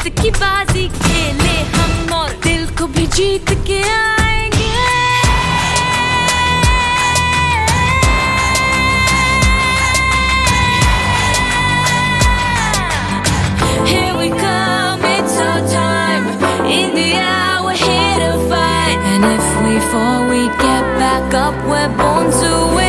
की बाजी खेले हम और दिल को भी जीत के आएंगे. Here we come, it's our time. India, we're here to fight. And if we fall, we get back up. We're born to win.